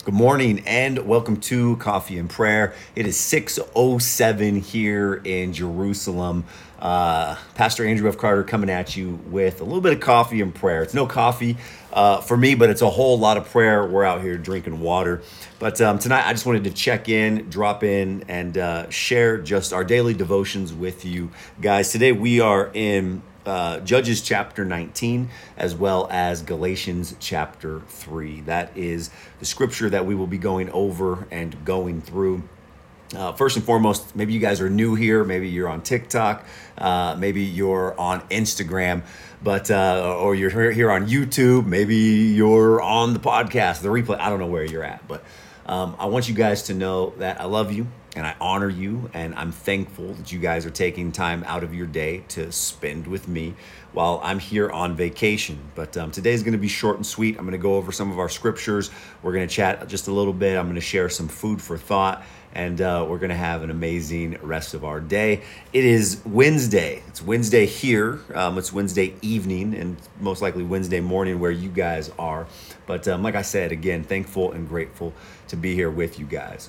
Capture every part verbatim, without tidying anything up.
Good morning and welcome to Coffee and Prayer. It is six oh seven here in Jerusalem. Uh, Pastor Andrew F. Carter coming at you with a little bit of coffee and prayer. It's no coffee uh, for me, but it's a whole lot of prayer. We're out here drinking water. But um, tonight I just wanted to check in, drop in, and uh, share just our daily devotions with you guys. Today we are in Uh, Judges chapter nineteen, as well as Galatians chapter three. That is the scripture that we will be going over and going through. Uh, first and foremost, maybe you guys are new here. Maybe you're on TikTok. Uh, maybe you're on Instagram, but uh, or you're here on YouTube. Maybe you're on the podcast, the replay. I don't know where you're at, but um, I want you guys to know that I love you and I honor you, and I'm thankful that you guys are taking time out of your day to spend with me while I'm here on vacation. But um, today's going to be short and sweet. I'm going to go over some of our scriptures. We're going to chat just a little bit. I'm going to share some food for thought, and uh, we're going to have an amazing rest of our day. It is Wednesday. It's Wednesday here. Um, it's Wednesday evening, and most likely Wednesday morning where you guys are. But um, like I said, again, thankful and grateful to be here with you guys.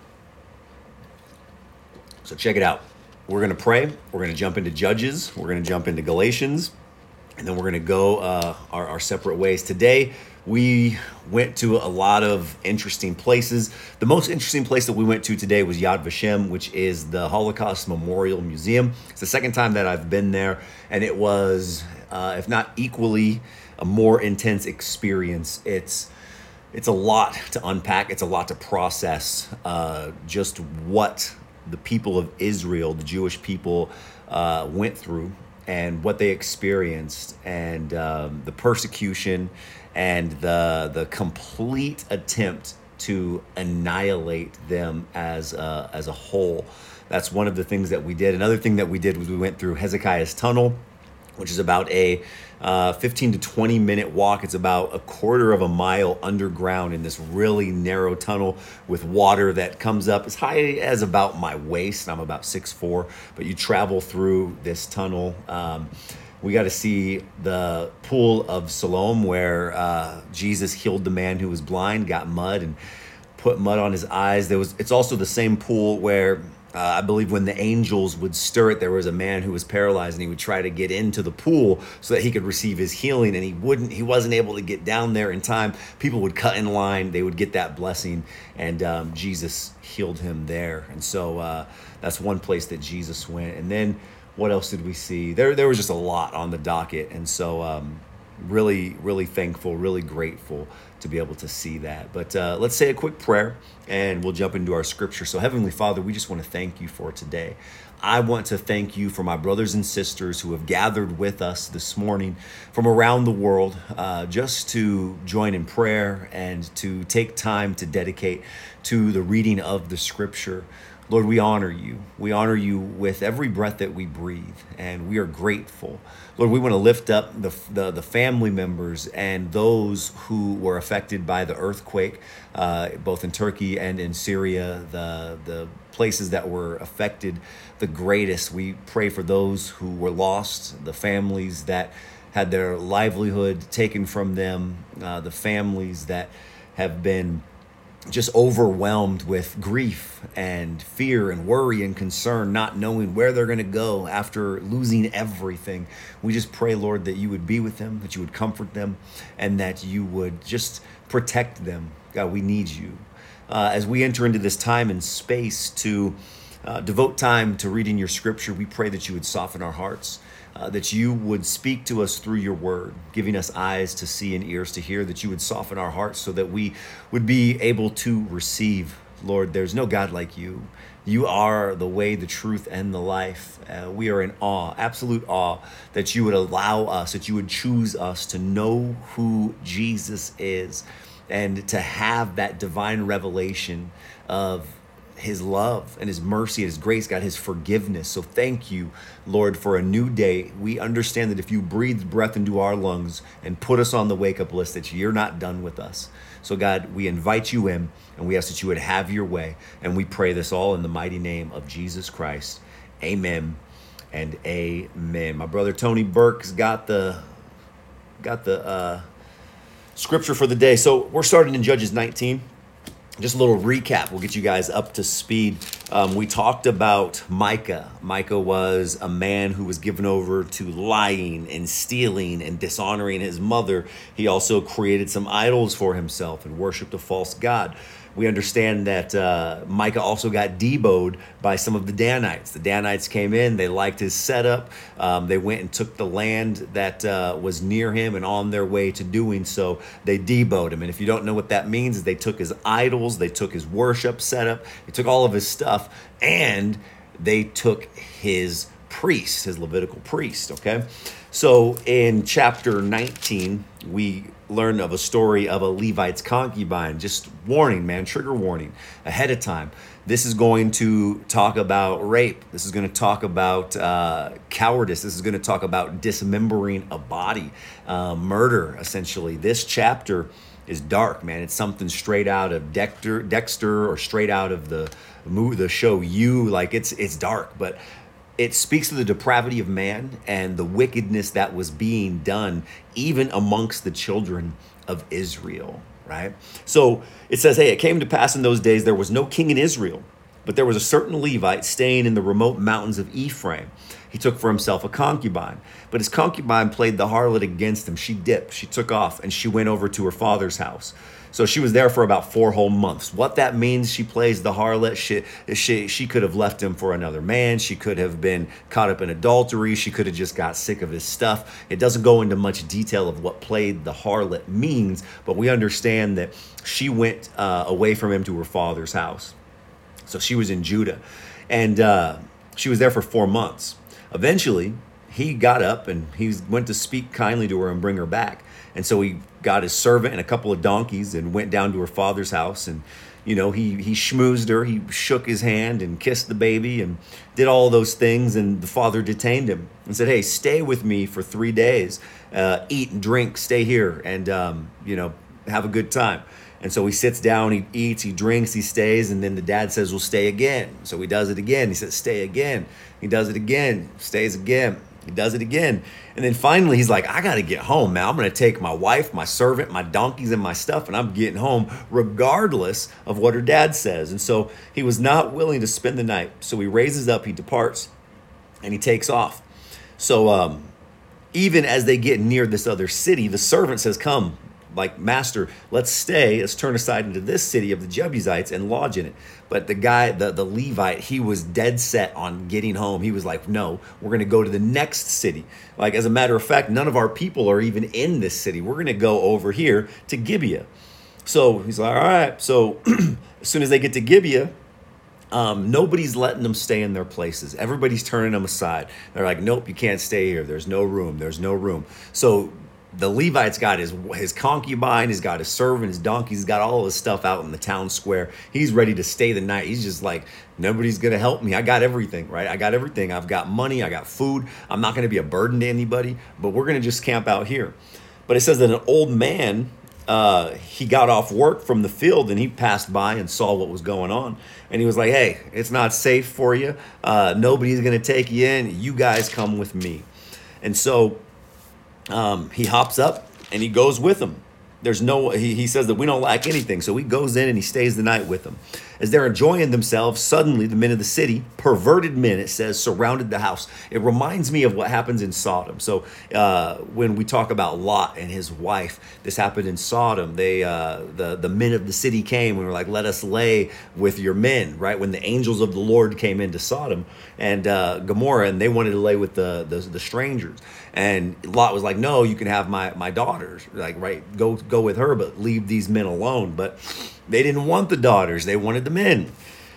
So check it out. We're going to pray. We're going to jump into Judges. We're going to jump into Galatians. And then we're going to go uh, our, our separate ways. Today, we went to a lot of interesting places. The most interesting place that we went to today was Yad Vashem, which is the Holocaust Memorial Museum. It's the second time that I've been there. And it was, uh, if not equally, a more intense experience. It's it's a lot to unpack. It's a lot to process. Uh, just what the people of Israel, the Jewish people, uh, went through and what they experienced, and um, the persecution and the the complete attempt to annihilate them as a, as a whole. That's one of the things that we did. Another thing that we did was we went through Hezekiah's Tunnel, which is about a uh, fifteen to twenty minute walk. It's about a quarter of a mile underground in this really narrow tunnel with water that comes up as high as about my waist. I'm about six foot four, but you travel through this tunnel. Um, we got to see the pool of Siloam where uh, Jesus healed the man who was blind, got mud and put mud on his eyes. There was. It's also the same pool where Uh, I believe when the angels would stir it, there was a man who was paralyzed, and he would try to get into the pool so that he could receive his healing, and he wouldn't. He wasn't able to get down there in time. People would cut in line; they would get that blessing, and um, Jesus healed him there. And so uh, that's one place that Jesus went. And then what else did we see? There, there was just a lot on the docket, and so um, really, really thankful, really grateful to be able to see that. But uh, let's say a quick prayer and we'll jump into our scripture. So Heavenly Father, we just want to thank you for today. I want to thank you for my brothers and sisters who have gathered with us this morning from around the world uh, just to join in prayer and to take time to dedicate to the reading of the scripture. Lord, we honor you. We honor you with every breath that we breathe, and we are grateful. Lord, we want to lift up the, the, the family members and those who were affected by the earthquake, uh, both in Turkey and in Syria, the, the places that were affected the greatest. We pray for those who were lost, the families that had their livelihood taken from them, uh, the families that have been just overwhelmed with grief and fear and worry and concern, not knowing where they're going to go after losing everything. We just pray, Lord, that you would be with them, that you would comfort them, and that you would just protect them. God, we need you. Uh, as we enter into this time and space to uh, devote time to reading your scripture, we pray that you would soften our hearts, Uh, that you would speak to us through your word, giving us eyes to see and ears to hear, that you would soften our hearts so that we would be able to receive. Lord, there's no God like you. You are the way, the truth, and the life. Uh, we are in awe, absolute awe, that you would allow us, that you would choose us to know who Jesus is and to have that divine revelation of his love and his mercy and his grace, God, his forgiveness. So thank you, Lord, for a new day. We understand that if you breathe breath into our lungs and put us on the wake-up list, that you're not done with us. So God, we invite you in, and we ask that you would have your way. And we pray this all in the mighty name of Jesus Christ. Amen and amen. My brother Tony Burke's got the got the uh, scripture for the day. So we're starting in Judges nineteen. just a little recap. We'll get you guys up to speed. Um, we talked about Micah. Micah was a man who was given over to lying and stealing and dishonoring his mother. He also created some idols for himself and worshiped a false god. We understand that uh, Micah also got deboed by some of the Danites. The Danites came in, they liked his setup. Um, they went and took the land that uh, was near him, and on their way to doing so, they debowed him. And if you don't know what that means, is they took his idols, they took his worship setup, they took all of his stuff, and they took his priest, his Levitical priest, okay? So in chapter nineteen, we learn of a story of a Levite's concubine. Just warning, man, trigger warning ahead of time. This is going to talk about rape. This is going to talk about uh, cowardice. This is going to talk about dismembering a body, uh, murder, essentially. This chapter is dark, man. It's something straight out of Dexter, Dexter, or straight out of the movie, the show You. Like it's it's dark, but it speaks to the depravity of man and the wickedness that was being done even amongst the children of Israel, right? So it says, hey, it came to pass in those days there was no king in Israel, but there was a certain Levite staying in the remote mountains of Ephraim. He took for himself a concubine, but his concubine played the harlot against him. She dipped, she took off, and she went over to her father's house. So she was there for about four whole months. What that means, she plays the harlot. She, she, she could have left him for another man. She could have been caught up in adultery. She could have just got sick of his stuff. It doesn't go into much detail of what played the harlot means, but we understand that she went uh, away from him to her father's house. So she was in Judah, and uh, she was there for four months. Eventually, he got up and he went to speak kindly to her and bring her back. And so he got his servant and a couple of donkeys and went down to her father's house. And, you know, he, he schmoozed her. He shook his hand and kissed the baby and did all those things. And the father detained him and said, hey, stay with me for three days. Uh, eat and drink, stay here, and, um, you know, have a good time. And so he sits down, he eats, he drinks, he stays. And then the dad says, well, stay again. So he does it again. He says, stay again. He does it again, stays again. He does it again. And then finally, he's like, I got to get home, man. I'm going to take my wife, my servant, my donkeys, and my stuff, and I'm getting home regardless of what her dad says. And so he was not willing to spend the night. So he raises up, he departs, and he takes off. So um, even as they get near this other city, the servant says, come, like, master, let's stay. Let's turn aside into this city of the Jebusites and lodge in it. But the guy, the, the Levite, he was dead set on getting home. He was like, no, we're going to go to the next city. Like, as a matter of fact, none of our people are even in this city. We're going to go over here to Gibeah. So he's like, all right. So as soon as they get to Gibeah, um, nobody's letting them stay in their places. Everybody's turning them aside. They're like, nope, you can't stay here. There's no room. There's no room. So the Levite's got his his concubine, he's got his servant, his donkey, he's got all of his stuff out in the town square. He's ready to stay the night. He's just like, nobody's going to help me. I got everything, right? I got everything. I've got money. I got food. I'm not going to be a burden to anybody, but we're going to just camp out here. But it says that an old man, uh, he got off work from the field and he passed by and saw what was going on. And he was like, hey, it's not safe for you. Uh, nobody's going to take you in. You guys come with me. And so Um, he hops up and he goes with them. There's no, he, he says that we don't lack anything. So he goes in and he stays the night with them. As they're enjoying themselves, suddenly the men of the city, perverted men, it says, surrounded the house. It reminds me of what happens in Sodom. So uh, when we talk about Lot and his wife, this happened in Sodom. They, uh, the, the men of the city came and were like, let us lay with your men, right? When the angels of the Lord came into Sodom and uh, Gomorrah, and they wanted to lay with the, the, the strangers. And Lot was like, no, you can have my, my daughters, like, right, go, go with her, but leave these men alone. But they didn't want the daughters. They wanted the men.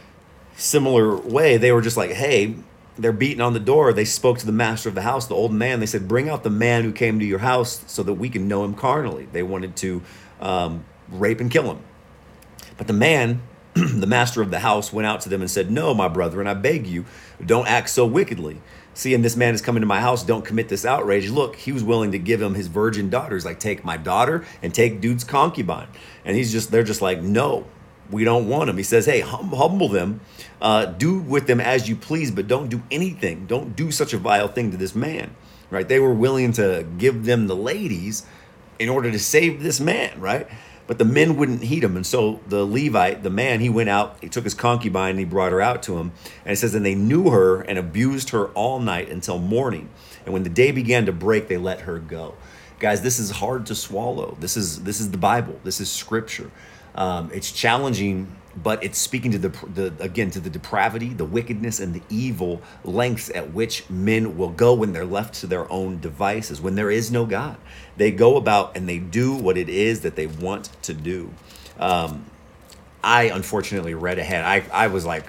Similar way, they were just like, hey, they're beating on the door. They spoke to the master of the house, the old man. They said, bring out the man who came to your house so that we can know him carnally. They wanted to um, rape and kill him. But the man, the master of the house, went out to them and said, no, my brethren, I beg you, don't act so wickedly. Seeing this man is coming to my house, don't commit this outrage. Look, he was willing to give him his virgin daughters, like take my daughter and take dude's concubine. And he's just, they're just like, no, we don't want him. He says, hey, hum- humble them, uh, do with them as you please, but don't do anything. Don't do such a vile thing to this man, right? They were willing to give them the ladies in order to save this man, right? But the men wouldn't heed him. And so the Levite, the man, he went out, he took his concubine and he brought her out to him. And it says, and they knew her and abused her all night until morning. And when the day began to break, they let her go. Guys, this is hard to swallow. This is this is the Bible. This is scripture. Um, it's challenging, but it's speaking to the, the again to the depravity, the wickedness, and the evil lengths at which men will go when they're left to their own devices. When there is no God, they go about and they do what it is that they want to do. Um, I unfortunately read ahead. I I was like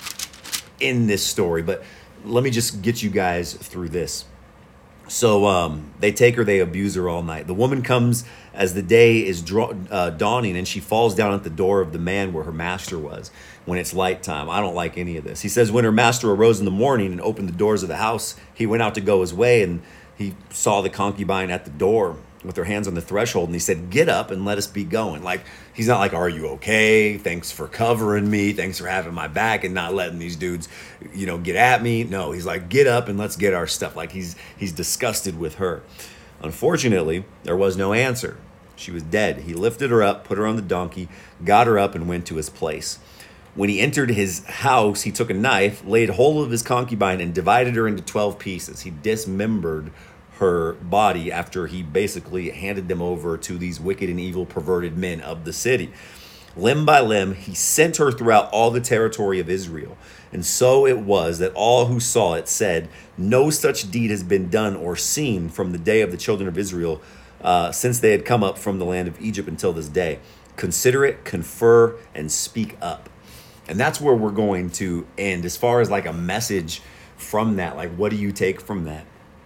in this story, but let me just get you guys through this. So um, they take her, they abuse her all night. The woman comes as the day is draw, uh, dawning, and she falls down at the door of the man where her master was when it's light time. I don't like any of this. He says, when her master arose in the morning and opened the doors of the house, he went out to go his way, and he saw the concubine at the door with her hands on the threshold, and he said, get up and let us be going. Like, he's not like, are you okay? Thanks for covering me. Thanks for having my back and not letting these dudes, you know, get at me. No, he's like, get up and let's get our stuff. Like, he's he's disgusted with her. Unfortunately, there was no answer. She was dead. He lifted her up, put her on the donkey, got her up, and went to his place. When he entered his house, he took a knife, laid hold of his concubine, and divided her into twelve pieces. He dismembered her body after he basically handed them over to these wicked and evil perverted men of the city. Limb by limb, he sent her throughout all the territory of Israel. And so it was that all who saw it said, no such deed has been done or seen from the day of the children of Israel uh, since they had come up from the land of Egypt until this day. Consider it, confer, and speak up. And that's where we're going to end as far as like a message from that. Like, what do you take from that?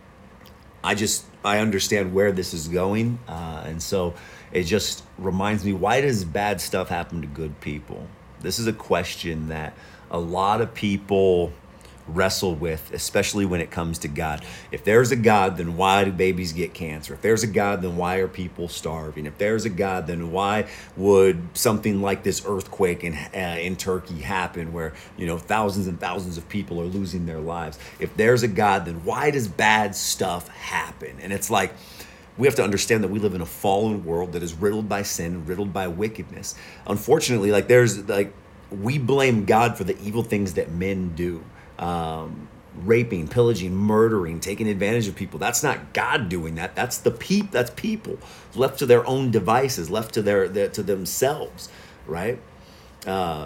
I just, I understand where this is going. Uh, and so it just reminds me, why does bad stuff happen to good people? This is a question that a lot of people wrestle with, especially when it comes to God. If there's a God, then why do babies get cancer? If there's a God, then why are people starving? If there's a God, then why would something like this earthquake in uh, in Turkey happen, where, you know, thousands and thousands of people are losing their lives? If there's a God, then why does bad stuff happen? And it's like, we have to understand that we live in a fallen world that is riddled by sin, riddled by wickedness. Unfortunately, like there's like, we blame God for the evil things that men do. Um, raping, pillaging, murdering, taking advantage of people. That's not God doing that. That's the peop. That's people left to their own devices, left to their, their to themselves, right? Uh,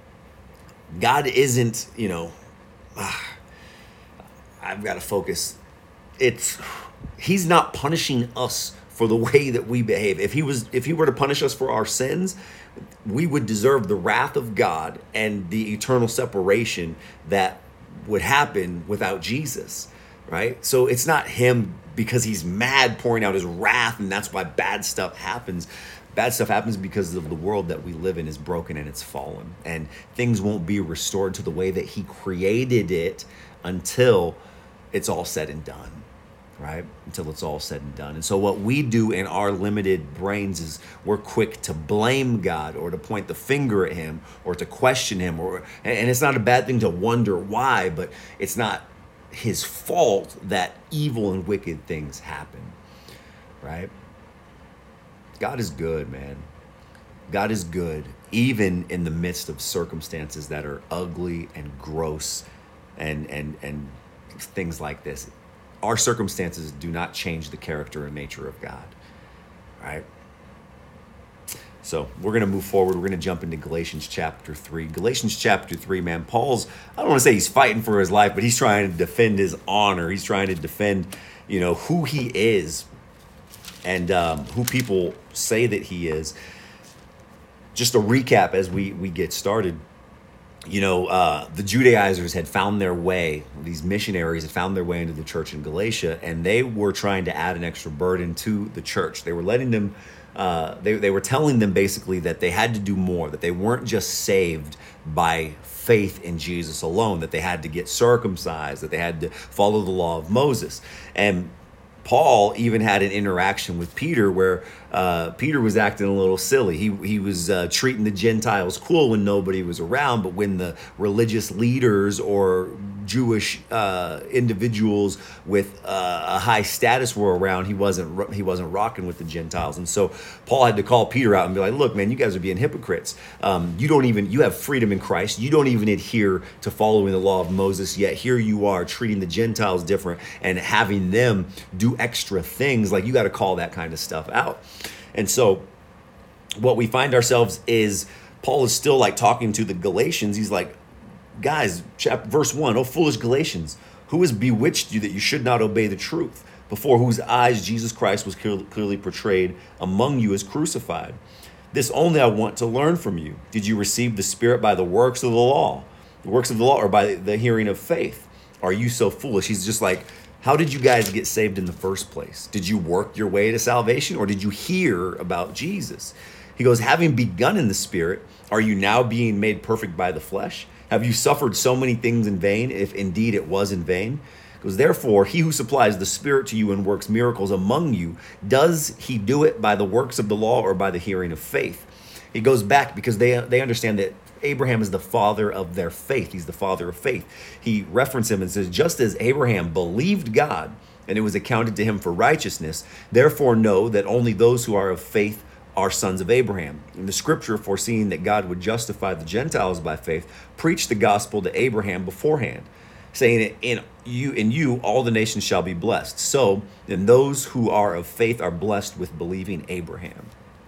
God isn't, you know. Ah, I've got to focus. It's He's not punishing us for the way that we behave. If he was, if he were to punish us for our sins, we would deserve the wrath of God and the eternal separation that would happen without Jesus, right? So it's not him because he's mad pouring out his wrath, and that's why bad stuff happens. Bad stuff happens because of the world that we live in is broken and it's fallen, and things won't be restored to the way that he created it until it's all said and done, right? Until it's all said and done. And so what we do in our limited brains is we're quick to blame God or to point the finger at him or to question him, or and it's not a bad thing to wonder why, but it's not his fault that evil and wicked things happen, right? God is good, man. God is good, even in the midst of circumstances that are ugly and gross and and and things like this. Our circumstances do not change the character and nature of God, right? So we're going to move forward. We're going to jump into Galatians chapter three. Galatians chapter three, man, Paul's, I don't want to say he's fighting for his life, but he's trying to defend his honor. He's trying to defend, you know, who he is and um, who people say that he is. Just a recap as we, we get started. You know, uh, the Judaizers had found their way, these missionaries had found their way into the church in Galatia, and they were trying to add an extra burden to the church. They were letting them, uh, they, they were telling them basically that they had to do more, that they weren't just saved by faith in Jesus alone, that they had to get circumcised, that they had to follow the law of Moses. And Paul even had an interaction with Peter where uh, Peter was acting a little silly. He he was uh, treating the Gentiles cool when nobody was around, but when the religious leaders or Jewish uh, individuals with uh, a high status were around, he wasn't he wasn't rocking with the Gentiles. And so Paul had to call Peter out and be like, look, man, you guys are being hypocrites. Um, you don't even, you have freedom in Christ. You don't even adhere to following the law of Moses, yet here you are treating the Gentiles different and having them do extra things. Like, you got to call that kind of stuff out. And so what we find ourselves is Paul is still like talking to the Galatians. He's like, guys, chapter verse one, oh foolish Galatians, who has bewitched you that you should not obey the truth, before whose eyes Jesus Christ was clear, clearly portrayed among you as crucified? This only I want to learn from you. Did you receive the Spirit by the works of the law, the works of the law, or by the hearing of faith? Are you so foolish? He's just like, how did you guys get saved in the first place? Did you work your way to salvation, or did you hear about Jesus? He goes, having begun in the Spirit, are you now being made perfect by the flesh? Have you suffered so many things in vain, if indeed it was in vain? Because therefore, he who supplies the Spirit to you and works miracles among you, does he do it by the works of the law or by the hearing of faith? He goes back because they they understand that Abraham is the father of their faith. He's the father of faith. He references him and says, just as Abraham believed God and it was accounted to him for righteousness, therefore know that only those who are of faith are sons of Abraham. And the scripture, foreseeing that God would justify the Gentiles by faith, preached the gospel to Abraham beforehand, saying, in you in you all the nations shall be blessed. So then those who are of faith are blessed with believing Abraham.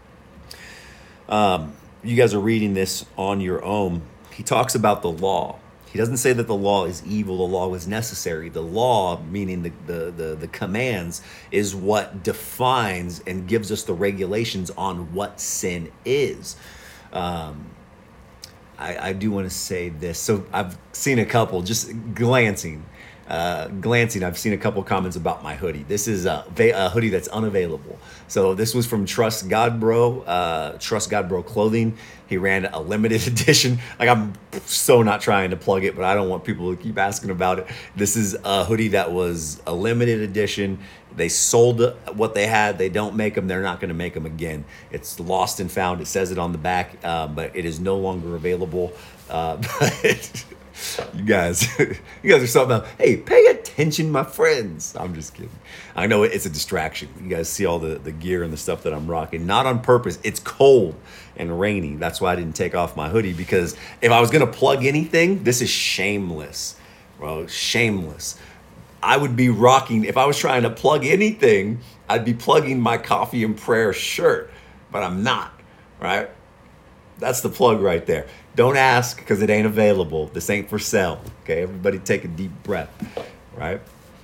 Um, you guys are reading this on your own. He talks about the law. He doesn't say that the law is evil. The law is necessary. The law, meaning the, the, the, the commands, is what defines and gives us the regulations on what sin is. Um, I, I do want to say this. So I've seen a couple, just glancing, uh, glancing, I've seen a couple comments about my hoodie. This is a, a hoodie that's unavailable. So this was from Trust God Bro, uh, Trust God Bro Clothing. He ran a limited edition. Like, I'm so not trying to plug it, but I don't want people to keep asking about it. This is a hoodie that was a limited edition. They sold what they had. They don't make them. They're not going to make them again. It's lost and found. It says it on the back, uh, but it is no longer available. Uh, but you guys, you guys are something else. Hey, pay attention, my friends. I'm just kidding. I know it's a distraction. You guys see all the, the gear and the stuff that I'm rocking. Not on purpose. It's cold and rainy. That's why I didn't take off my hoodie, because if I was going to plug anything, this is shameless. Bro, shameless. I would be rocking, if I was trying to plug anything, I'd be plugging my Coffee and Prayer shirt, but I'm not, right? That's the plug right there. Don't ask, because it ain't available. This ain't for sale, okay? Everybody take a deep breath, right?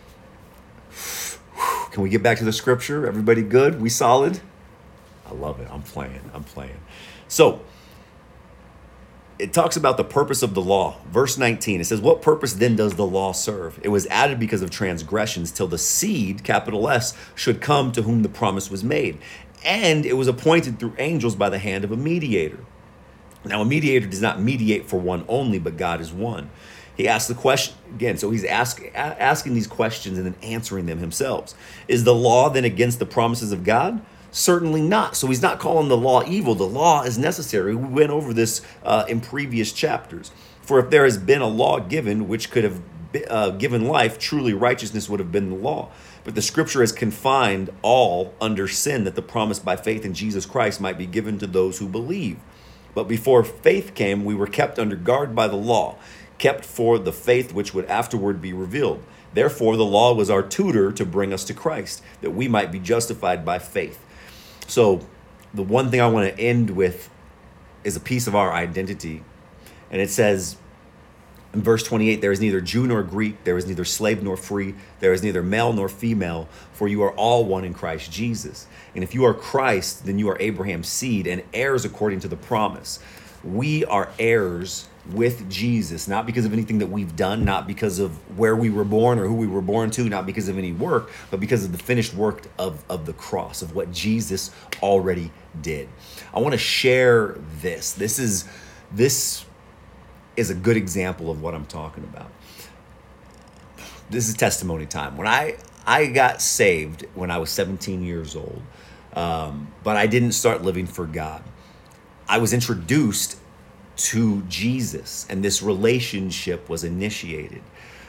Can we get back to the scripture? Everybody good? We solid? I love it. I'm playing. I'm playing. So, it talks about the purpose of the law. Verse nineteen, it says, what purpose then does the law serve? It was added because of transgressions, till the seed, capital S, should come to whom the promise was made. And it was appointed through angels by the hand of a mediator. Now, a mediator does not mediate for one only, but God is one. He asks the question again. So he's ask, asking these questions and then answering them himself. Is the law then against the promises of God? Certainly not. So he's not calling the law evil. The law is necessary. We went over this uh, in previous chapters. For if there has been a law given which could have uh, given life, truly righteousness would have been the law. But the scripture has confined all under sin, that the promise by faith in Jesus Christ might be given to those who believe. But before faith came, we were kept under guard by the law, kept for the faith which would afterward be revealed. Therefore, the law was our tutor to bring us to Christ, that we might be justified by faith. So the one thing I want to end with is a piece of our identity. And it says in verse twenty-eight, there is neither Jew nor Greek, there is neither slave nor free, there is neither male nor female, for you are all one in Christ Jesus. And if you are Christ, then you are Abraham's seed and heirs according to the promise. We are heirs with Jesus, not because of anything that we've done, not because of where we were born or who we were born to, not because of any work, but because of the finished work of, of the cross, of what Jesus already did. I want to share this. This is, this is a good example of what I'm talking about. This is testimony time. When I, I got saved when I was seventeen years old, um, but I didn't start living for God. I was introduced to Jesus, and this relationship was initiated.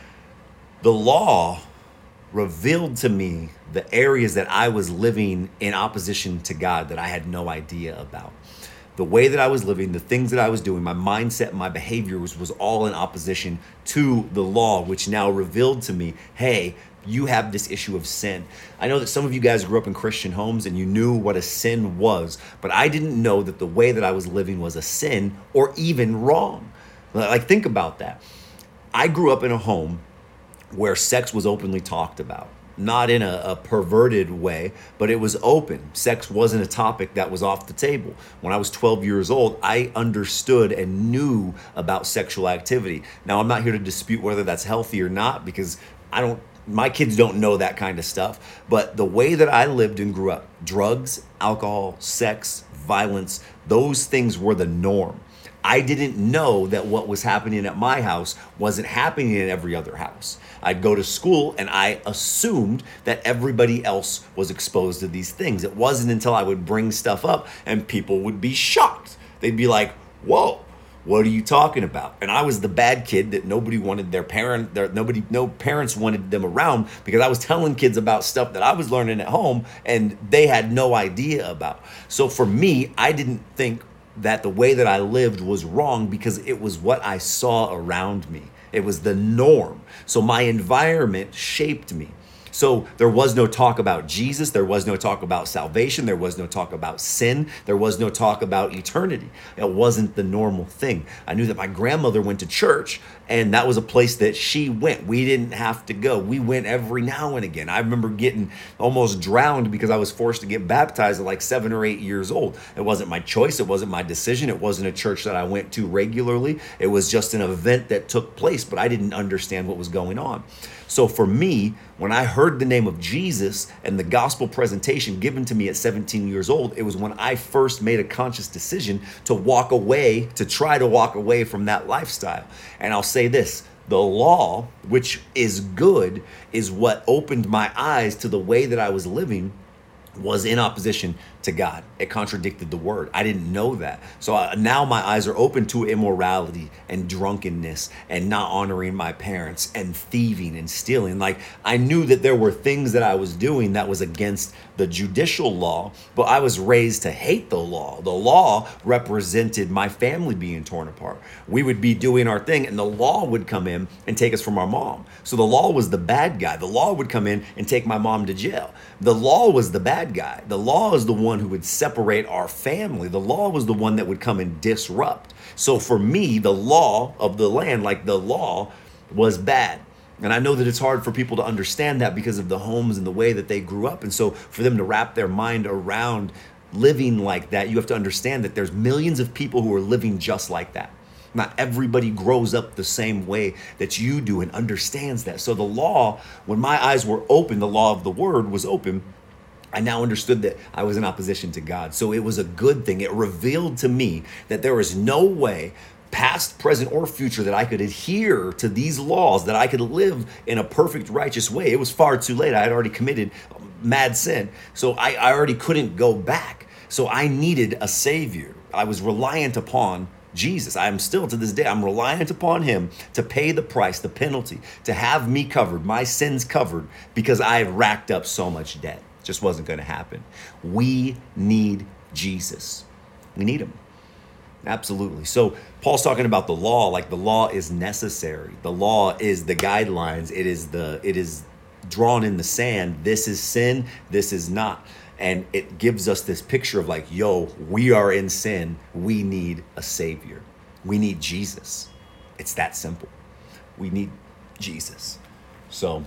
The law revealed to me the areas that I was living in opposition to God that I had no idea about. The way that I was living, the things that I was doing, my mindset, my behavior was, was all in opposition to the law, which now revealed to me, hey, you have this issue of sin. I know that some of you guys grew up in Christian homes and you knew what a sin was, but I didn't know that the way that I was living was a sin or even wrong. Like, think about that. I grew up in a home where sex was openly talked about. Not in a, a perverted way, but it was open. Sex wasn't a topic that was off the table. When I was twelve years old, I understood and knew about sexual activity. Now, I'm not here to dispute whether that's healthy or not, because I don't, my kids don't know that kind of stuff. But the way that I lived and grew up, drugs, alcohol, sex, violence, those things were the norm. I didn't know that what was happening at my house wasn't happening in every other house. I'd go to school and I assumed that everybody else was exposed to these things. It wasn't until I would bring stuff up and people would be shocked. They'd be like, whoa, what are you talking about? And I was the bad kid that nobody wanted their parent, their, nobody, no parents wanted them around, because I was telling kids about stuff that I was learning at home and they had no idea about. So for me, I didn't think that the way that I lived was wrong because it was what I saw around me. It was the norm. So my environment shaped me. So there was no talk about Jesus. There was no talk about salvation. There was no talk about sin. There was no talk about eternity. It wasn't the normal thing. I knew that my grandmother went to church, and that was a place that she went. We didn't have to go. We went every now and again. I remember getting almost drowned because I was forced to get baptized at like seven or eight years old. It wasn't my choice. It wasn't my decision. It wasn't a church that I went to regularly. It was just an event that took place, but I didn't understand what was going on. So for me, when I heard the name of Jesus and the gospel presentation given to me at seventeen years old, it was when I first made a conscious decision to walk away, to try to walk away from that lifestyle. And I'll say this, the law, which is good, is what opened my eyes to the way that I was living was in opposition to God. It contradicted the word. I didn't know that. So uh, now my eyes are open to immorality and drunkenness and not honoring my parents and thieving and stealing. Like, I knew that there were things that I was doing that was against the judicial law, but I was raised to hate the law. The law represented my family being torn apart. We would be doing our thing and the law would come in and take us from our mom. So the law was the bad guy. The law would come in and take my mom to jail. The law was the bad guy. The law is the one who would separate our family. The law was the one that would come and disrupt. So for me, the law of the land, like the law, was bad. And I know that it's hard for people to understand that because of the homes and the way that they grew up. And so for them to wrap their mind around living like that, you have to understand that there's millions of people who are living just like that. Not everybody grows up the same way that you do and understands that. So the law, when my eyes were open, the law of the word was open, I now understood that I was in opposition to God. So it was a good thing. It revealed to me that there is no way, past, present, or future, that I could adhere to these laws, that I could live in a perfect, righteous way. It was far too late. I had already committed mad sin. So I, I already couldn't go back. So I needed a savior. I was reliant upon Jesus. I am still, to this day, I'm reliant upon him to pay the price, the penalty, to have me covered, my sins covered, because I have racked up so much debt. Just wasn't going to happen. We need Jesus. We need him. Absolutely. So Paul's talking about the law, like the law is necessary. The law is the guidelines. It is the, it is drawn in the sand. This is sin. This is not. And it gives us this picture of like, yo, we are in sin. We need a savior. We need Jesus. It's that simple. We need Jesus. So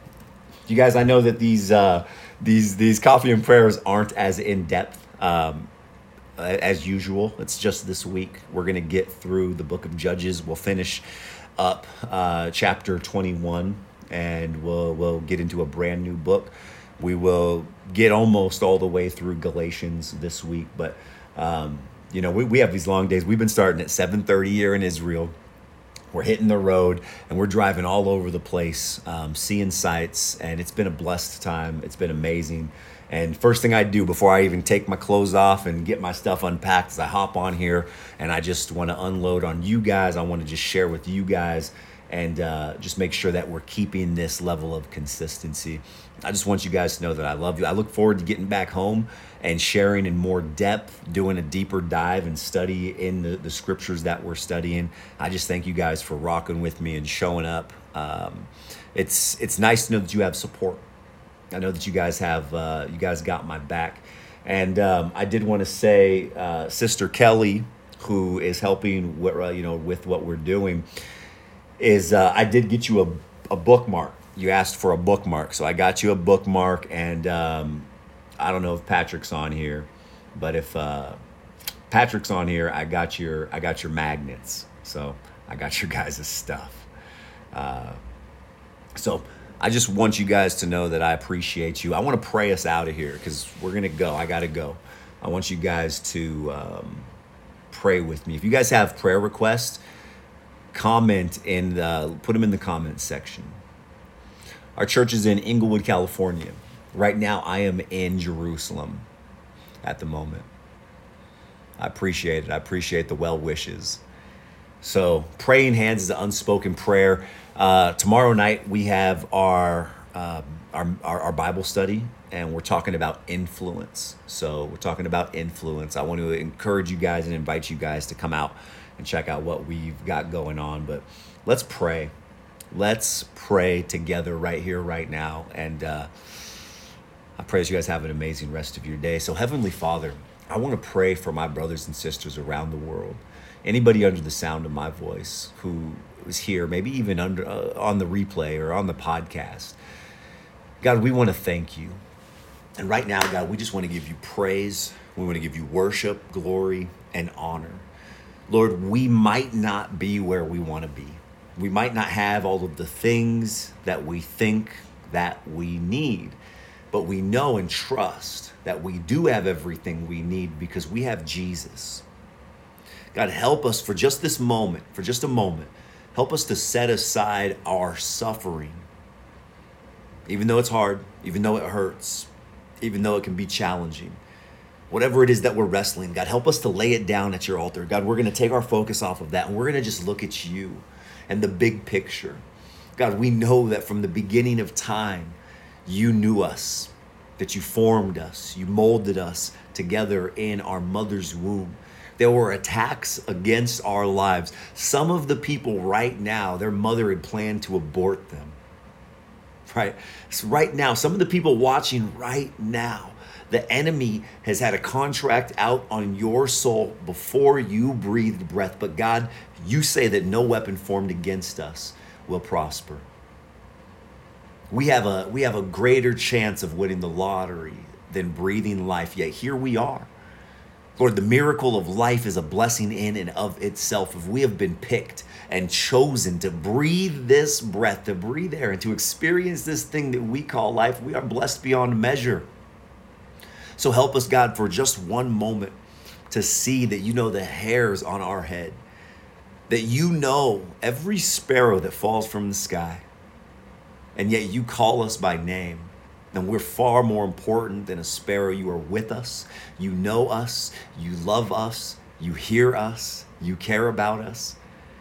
you guys, I know that these, uh, these, these coffee and prayers aren't as in depth, um, as usual. It's just this week. We're going to get through the book of Judges. We'll finish up, uh, chapter twenty-one, and we'll, we'll get into a brand new book. We will get almost all the way through Galatians this week. But, um, you know, we, we have these long days. We've been starting at seven thirty here in Israel. We're hitting the road and we're driving all over the place, um, seeing sights. And it's been a blessed time. It's been amazing. And first thing I do before I even take my clothes off and get my stuff unpacked is I hop on here and I just want to unload on you guys. I want to just share with you guys and uh, just make sure that we're keeping this level of consistency. I just want you guys to know that I love you. I look forward to getting back home and sharing in more depth, doing a deeper dive and study in the, the scriptures that we're studying. I just thank you guys for rocking with me and showing up. Um, it's it's nice to know that you have support. I know that you guys have uh, you guys got my back. And um, I did want to say, uh, Sister Kelly, who is helping with, uh, you know, with what we're doing, is uh, I did get you a, a bookmark. You asked for a bookmark, so I got you a bookmark. And um, I don't know if Patrick's on here, but if uh, Patrick's on here, I got your I got your magnets. So I got your guys' stuff. Uh, so. I just want you guys to know that I appreciate you. I want to pray us out of here because we're going to go. I got to go. I want you guys to um, pray with me. If you guys have prayer requests, comment in the, put them in the comments section. Our church is in Inglewood, California. Right now, I am in Jerusalem at the moment. I appreciate it. I appreciate the well wishes. So praying hands is an unspoken prayer. Uh, tomorrow night we have our, um, our our our Bible study, and we're talking about influence. So we're talking about influence. I want to encourage you guys and invite you guys to come out and check out what we've got going on. But let's pray. Let's pray together right here, right now. And uh, I pray that you guys have an amazing rest of your day. So Heavenly Father, I want to pray for my brothers and sisters around the world. Anybody under the sound of my voice who is here, maybe even under uh, on the replay or on the podcast. God, we want to thank you. And right now, God, we just want to give you praise. We want to give you worship, glory, and honor. Lord, we might not be where we want to be. We might not have all of the things that we think that we need, but we know and trust that we do have everything we need because we have Jesus. God, help us for just this moment, for just a moment. Help us to set aside our suffering. Even though it's hard, even though it hurts, even though it can be challenging. Whatever it is that we're wrestling, God, help us to lay it down at your altar. God, we're going to take our focus off of that, and we're going to just look at you and the big picture. God, we know that from the beginning of time, you knew us, that you formed us, you molded us together in our mother's womb. There were attacks against our lives. Some of the people right now, their mother had planned to abort them. Right? So right now, some of the people watching right now, the enemy has had a contract out on your soul before you breathed breath. But God, you say that no weapon formed against us will prosper. We have a, we have a greater chance of winning the lottery than breathing life, yet here we are. Lord, the miracle of life is a blessing in and of itself. If we have been picked and chosen to breathe this breath, to breathe air, and to experience this thing that we call life, we are blessed beyond measure. So help us, God, for just one moment to see that you know the hairs on our head, that you know every sparrow that falls from the sky, and yet you call us by name. And we're far more important than a sparrow. You are with us. You know us. You love us. You hear us. You care about us.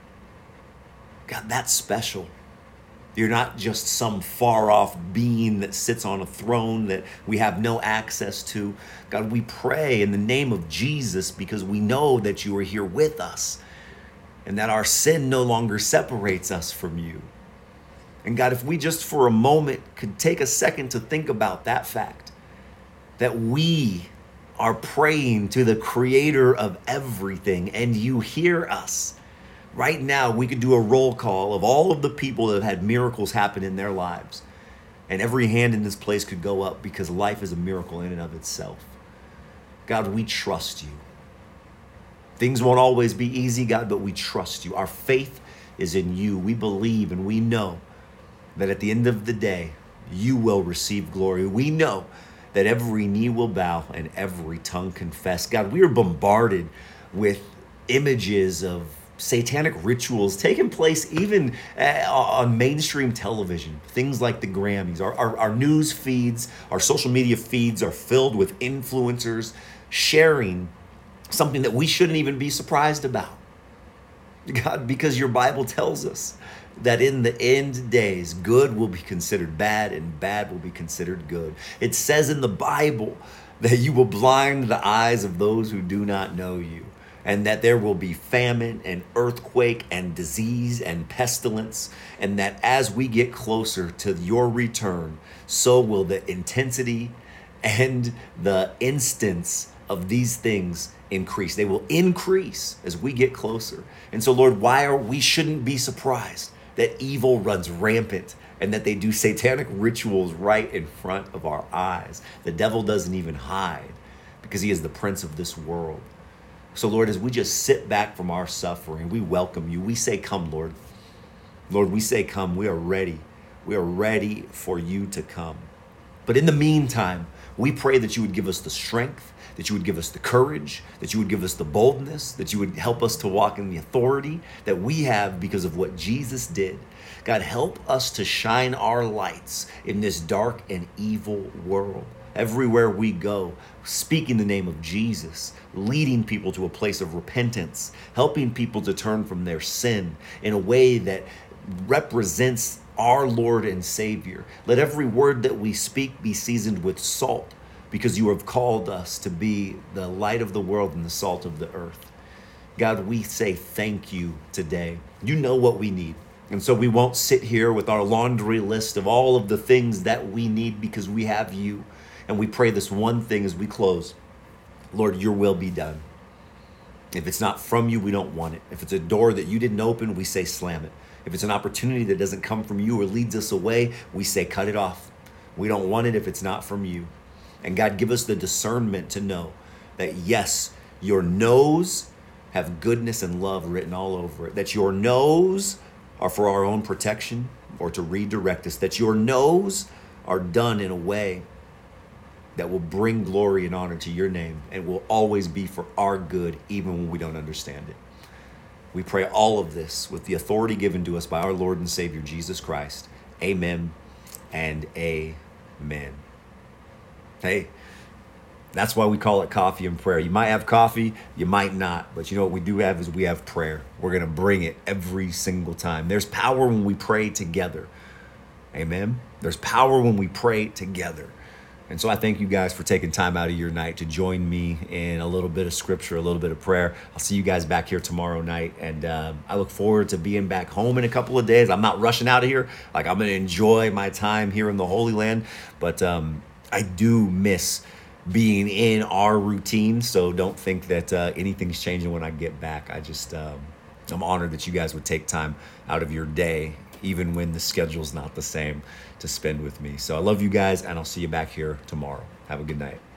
God, that's special. You're not just some far off being that sits on a throne that we have no access to. God, we pray in the name of Jesus because we know that you are here with us and that our sin no longer separates us from you. And God, if we just for a moment could take a second to think about that fact, that we are praying to the creator of everything and you hear us. Right now, we could do a roll call of all of the people that have had miracles happen in their lives. And every hand in this place could go up because life is a miracle in and of itself. God, we trust you. Things won't always be easy, God, but we trust you. Our faith is in you. We believe and we know that at the end of the day, you will receive glory. We know that every knee will bow and every tongue confess. God, we are bombarded with images of satanic rituals taking place even uh, on mainstream television. Things like the Grammys. Our, our, our news feeds, our social media feeds are filled with influencers sharing something that we shouldn't even be surprised about. God, because your Bible tells us that in the end days, good will be considered bad and bad will be considered good. It says in the Bible that you will blind the eyes of those who do not know you, and that there will be famine and earthquake and disease and pestilence, and that as we get closer to your return, so will the intensity and the instance of these things increase. They will increase as we get closer. And so, Lord, why are we shouldn't be surprised that evil runs rampant and that they do satanic rituals right in front of our eyes. The devil doesn't even hide because he is the prince of this world. So, Lord, as we just sit back from our suffering, we welcome you. We say, come, Lord. Lord, we say, come. We are ready. We are ready for you to come. But in the meantime, we pray that you would give us the strength, that you would give us the courage, that you would give us the boldness, that you would help us to walk in the authority that we have because of what Jesus did. God, help us to shine our lights in this dark and evil world. Everywhere we go, speaking the name of Jesus, leading people to a place of repentance, helping people to turn from their sin in a way that represents our Lord and Savior. Let every word that we speak be seasoned with salt, because you have called us to be the light of the world and the salt of the earth. God, we say thank you today. You know what we need. And so we won't sit here with our laundry list of all of the things that we need, because we have you. And we pray this one thing as we close. Lord, your will be done. If it's not from you, we don't want it. If it's a door that you didn't open, we say slam it. If it's an opportunity that doesn't come from you or leads us away, we say cut it off. We don't want it if it's not from you. And God, give us the discernment to know that yes, your no's have goodness and love written all over it. That your no's are for our own protection or to redirect us. That your no's are done in a way that will bring glory and honor to your name and will always be for our good, even when we don't understand it. We pray all of this with the authority given to us by our Lord and Savior, Jesus Christ. Amen and amen. Hey, that's why we call it coffee and prayer. You might have coffee, you might not, but you know what we do have is we have prayer. We're going to bring it every single time. There's power when we pray together. Amen. There's power when we pray together. And so I thank you guys for taking time out of your night to join me in a little bit of scripture, a little bit of prayer. I'll see you guys back here tomorrow night. And uh, I look forward to being back home in a couple of days. I'm not rushing out of here. Like, I'm going to enjoy my time here in the Holy Land. But um, I do miss being in our routine. So don't think that uh, anything's changing when I get back. I just, um, I'm honored that you guys would take time out of your day, even when the schedule's not the same, to spend with me. So I love you guys, and I'll see you back here tomorrow. Have a good night.